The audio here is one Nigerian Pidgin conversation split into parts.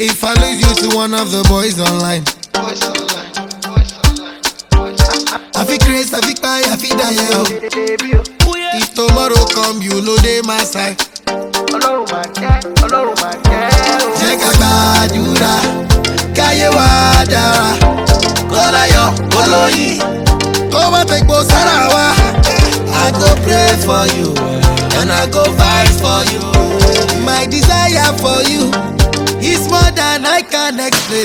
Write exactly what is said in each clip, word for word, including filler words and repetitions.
If I lose you to one of the boys online, boys online, boys online, boys online. I feel crazy, I feel cry, I feel die, yo. If tomorrow come, you know they my side. Ọlọ́run máa jẹ́, Ọlọ́run máa jẹ́ o. Jẹ́ ká gbàdúrà, káyé wa dára. Kó láyọ̀, kó lóyìn, kó má fègbó sára wa. I go pray for you, and I go fight for you. My desire for you is more than I can explain.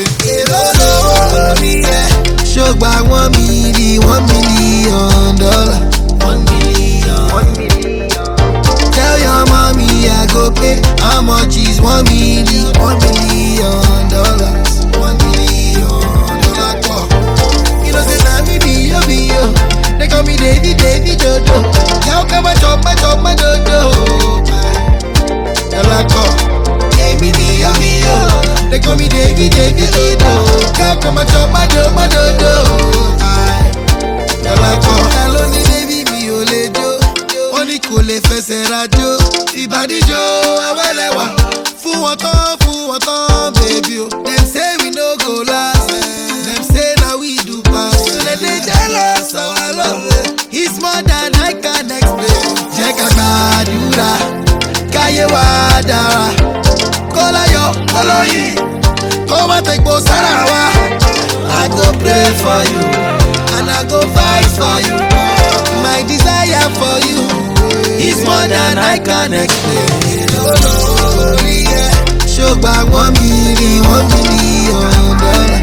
Ṣògbà one million, one million dollar, one million, One million. tell your mommy I go pay. How much is one million, one million dollars, one million dollar? You know say na me be yo be yo. They call me Davy Davy Dodo. Now come and chop my chop my dodo. Dollar call, hey me be yo be yo. They call me Davy Davy Dodo. Now come and chop my do my dodo. Dollar call, hello ni baby mi o le jo. Oni kò lè fẹsẹ̀ rajo. Ìbàdíjọ́ awẹ́lẹ́wà. Fún wọn tán, fún wọn tán, baby o. Dem say we no go last. Dem say na we do pass. So dem dey jealous of our love. It's more than I can explain. Jẹ́ ká gbàdúrà, káyé wa dára. Kó láyọ̀, kó lóyìn, kó má fègbó sára wa. I go pray for you, and I go fight for you. My desire for you is more than I can explain. Oh, yeah. Ṣògbà one million, one million dollar.